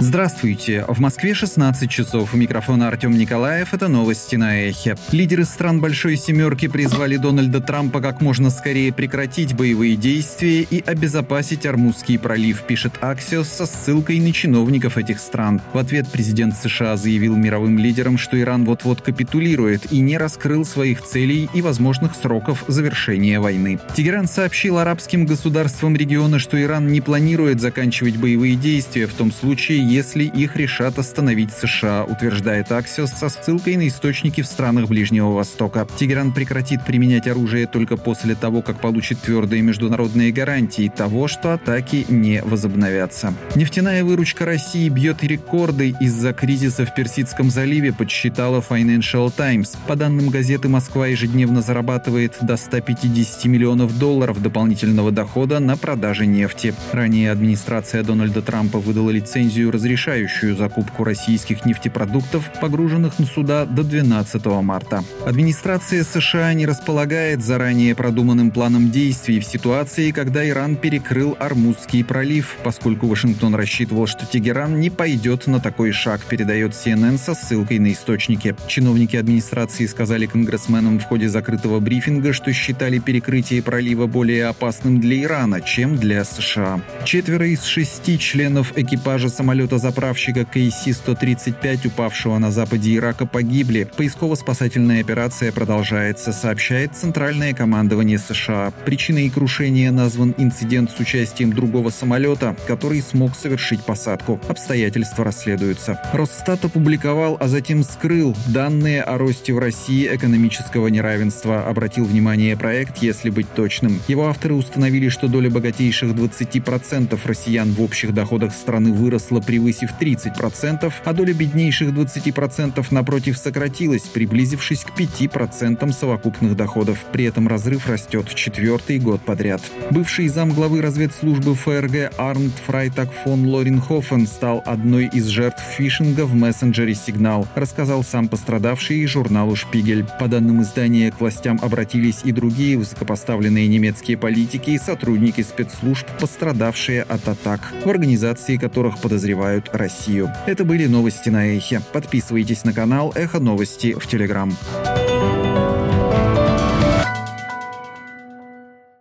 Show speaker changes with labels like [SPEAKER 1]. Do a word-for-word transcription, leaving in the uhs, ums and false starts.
[SPEAKER 1] Здравствуйте. В Москве шестнадцать часов. У микрофона Артем Николаев. Это новости на Эхе. Лидеры стран Большой Семерки призвали Дональда Трампа как можно скорее прекратить боевые действия и обезопасить Ормузский пролив, пишет Axios со ссылкой на чиновников этих стран. В ответ президент США заявил мировым лидерам, что Иран вот-вот капитулирует и не раскрыл своих целей и возможных сроков завершения войны. Тегеран сообщил арабским государствам региона, что Иран не планирует заканчивать боевые действия в том случае, если их решат остановить США, утверждает Axios со ссылкой на источники в странах Ближнего Востока. Тегеран прекратит применять оружие только после того, как получит твердые международные гарантии того, что атаки не возобновятся. Нефтяная выручка России бьет рекорды из-за кризиса в Персидском заливе, подсчитала Financial Times. По данным газеты, Москва ежедневно зарабатывает до ста пятидесяти миллионов долларов дополнительного дохода на продаже нефти. Ранее администрация Дональда Трампа выдала лицензию, разрешающую закупку российских нефтепродуктов, погруженных на суда до двенадцатого марта. Администрация США не располагает заранее продуманным планом действий в ситуации, когда Иран перекрыл Ормузский пролив, поскольку Вашингтон рассчитывал, что Тегеран не пойдет на такой шаг, передает си эн эн со ссылкой на источники. Чиновники администрации сказали конгрессменам в ходе закрытого брифинга, что считали перекрытие пролива более опасным для Ирана, чем для США. Четверо из шести членов экипажа самолета-заправщика кей си сто тридцать пять, упавшего на западе Ирака, погибли. Поисково-спасательная операция продолжается, сообщает Центральное командование США. Причиной крушения назван инцидент с участием другого самолета, который смог совершить посадку. Обстоятельства расследуются. Росстат опубликовал, а затем скрыл данные о росте в России экономического неравенства, обратил внимание проект, если быть точным. Его авторы установили, что доля богатейших двадцати процентов россиян в общих доходах страны выросла, превысив тридцать процентов, а доля беднейших двадцати процентов, напротив, сократилась, приблизившись к пяти процентам совокупных доходов. При этом разрыв растет четвертый год подряд. Бывший замглавы разведслужбы эф эр гэ Арнт Фрайтаг фон Лоренхофен стал одной из жертв фишинга в мессенджере «Сигнал», рассказал сам пострадавший журналу «Шпигель». По данным издания, к властям обратились и другие высокопоставленные немецкие политики и сотрудники спецслужб, пострадавшие от атак, в организации которых подозревают Россию. Это были новости на Эхе. Подписывайтесь на канал Эхо Новости в Телеграм.